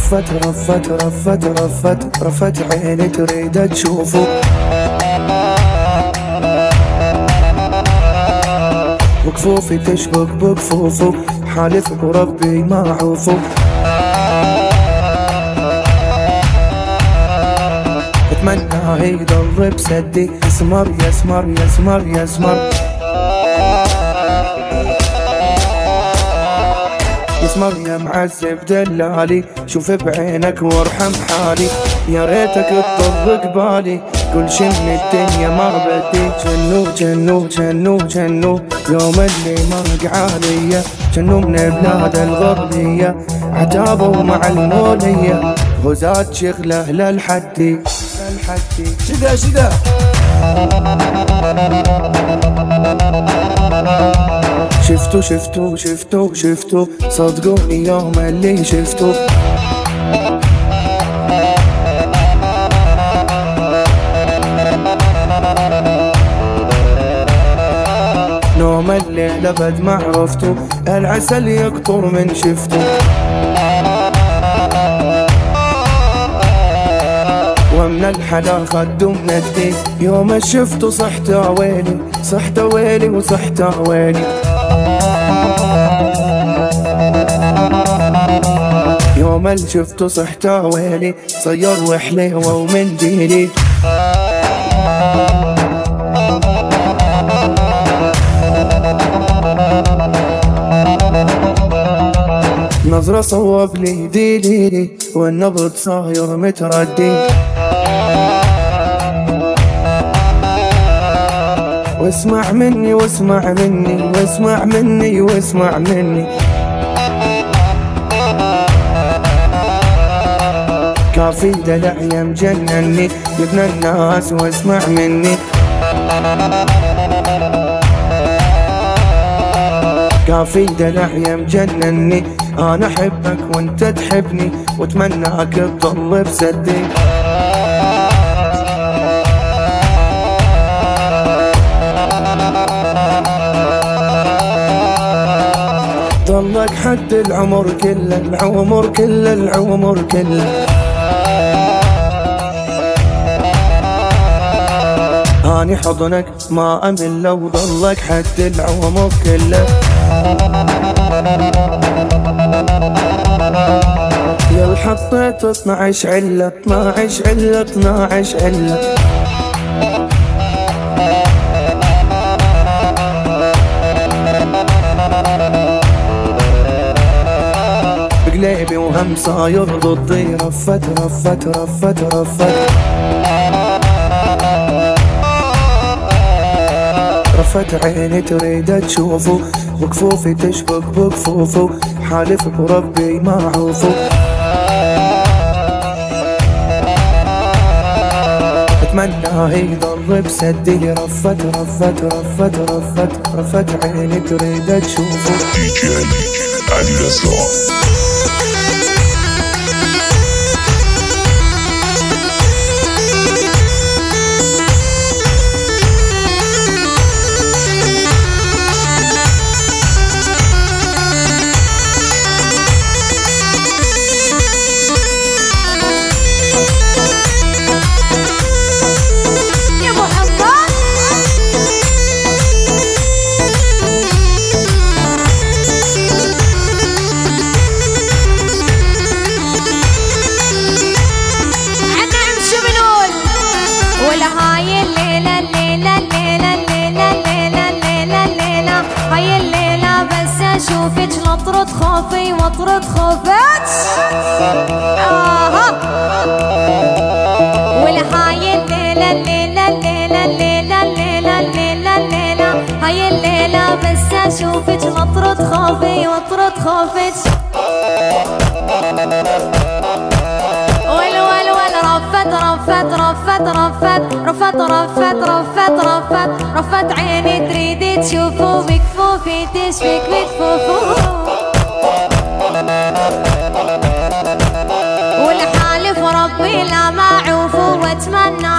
رفت عيني تريد تشوفه. وكفوفي تشبك بكفوفه، حالف بربي ما عوفه. اتمنى يضل بسدي، يسمر يسمر يسمر يسمر يسمر يا معذب دلالي، شوف بعينك وارحم حالي. يا ريتك تطبق بالي، كل شي من الدنيا ما بدي. جنو يوم اللي مرق عليا، جنو من بلاد الغربية، عتابوا مع المولية، غزات شغله للحدي. شذا شفتو صدقوني يوم اللي شفتو. نوم الليل ابد ما عرفتو، العسل يقطر من شفتو. ومن الحلا خدو من الدين، يوم شفتو صحت ويلي وصحت ويلي. يوم اللي شفتو صحت ويلي، صير وحليوة ومنديلي. نظرة صوب لي ديلي، والنبض صاير متردي. واسمع مني كافي دلع يا مجنني، يا ابن الناس واسمع مني. كافي دلع يا مجنني، انا احبك وانت تحبني، واتمناك تضل بسدي. ضلك حد العمر كله. اني حضنك ما امل، لو ضلك حد العمر كله. يا حطيت 12 علة بقليبي وهم صاير ضدي. رفت عيني تريد تشوفه، وكفوفي تشبك بكفوفه، حالف بربي ما عوفه. اتمنى يضل بسدي. رفت عيني تريد تشوفه. DJ علي الأسرع. واطرد خوفي واطرد خوفك والهاي الليلة الليلة الليلة الليلة الليلة الليلة الليلة هاي الليلة بس اشوفك واطرد خوفي واطرد خوفك ول ول ول رفت رفت رفت رفت رفت رفت رفت رفت رفت عيني تريد تشوفه بكفوفي تشفيك بكفوفه والحالف ربي لا ما عوفه واتمنى